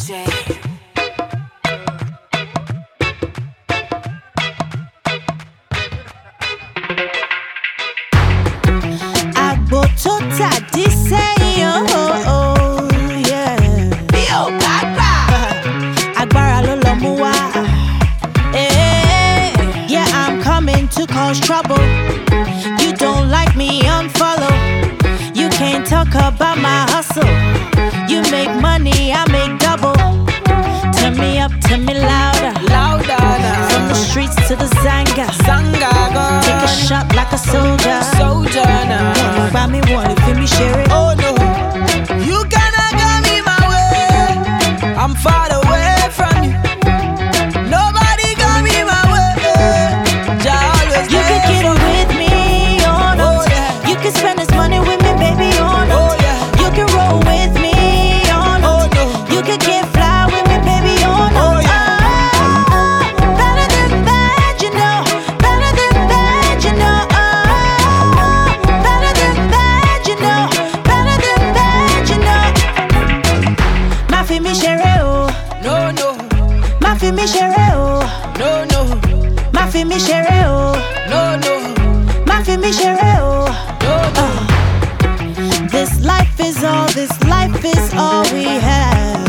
DJ. Agbo tó tàdí sẹ́yìn yeah. Bí ò bá gbà. Agbára ló lọ mú wá. Yeah, I'm coming to cause trouble. You don't like me, unfollow. You can't talk about my hustle. You make money, I make double. Turn me up, turn me louder. Louder now. From the streets to the Zanga. Zanga gone. Take a shot like a soldier. Soldier now. Buy me one, if me share it. Oh no, you cannot get me my way. I'm far away from you. Nobody got me my way. Jah always You there can get for it with me or not. Oh, yeah. You can spend this money with me, baby, or not. Oh, yeah. You can roll with me or not. Oh, no. You can get fly with me, baby, or not. Oh, yeah. Better than that, you know. Better than that, you know. Better than that, you know. Better than that, you know. Ma fi mi shere o. No, no, Ma fi mi shere o. no, no, Ma fi mi shere o. no, no, Ma fi mi shere o. no, no. This life is all we have.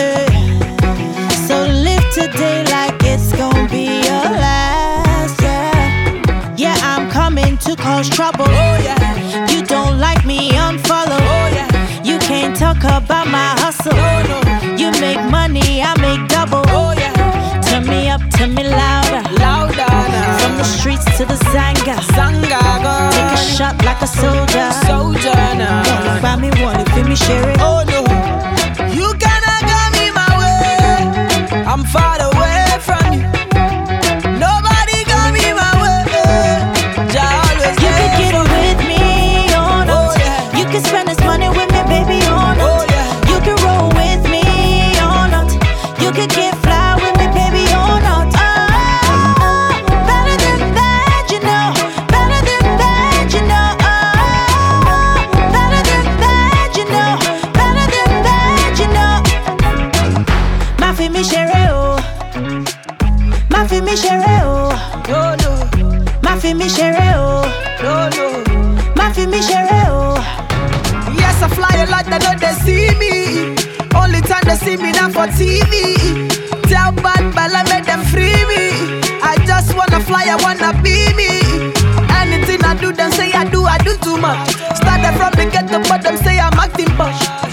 So live today like it's gonna be your last. Yeah, I'm coming to cause trouble. Oh yeah, You don't like me, unfollow. oh yeah. You can't talk about my hustle. No, no, You make money, I make double. oh yeah. Turn me up, turn me louder. Louder now. From the streets to the Zanga. Zanga gone. Take a shot like a soldier. Soldier now. Buy me one, if me share it. Oh no, you cannot get me my way. I'm far away from you. Nobody got me my way. Jah always You there can get for it with me or not. Oh, yeah. You can spend this money with me, baby, or not. Oh, yeah. You can roll with me or not. You can get fly with me, baby, or not. Better than that, you know. Better than that, you know. Better than that, you know. Better than that, you know. Ma fi mi shere o. Ma fi mi shere o. No, no, Ma fi mi shere o. no, no. Ma fi mi shere o. Yes, I fly a lot, they know they see me. Only time they see me now for TV. Tell bad Bella, make them free me. I just wanna fly, I wanna be me. Anything I do, them say I do too much. Started from the ghetto, but them say I'm acting posh.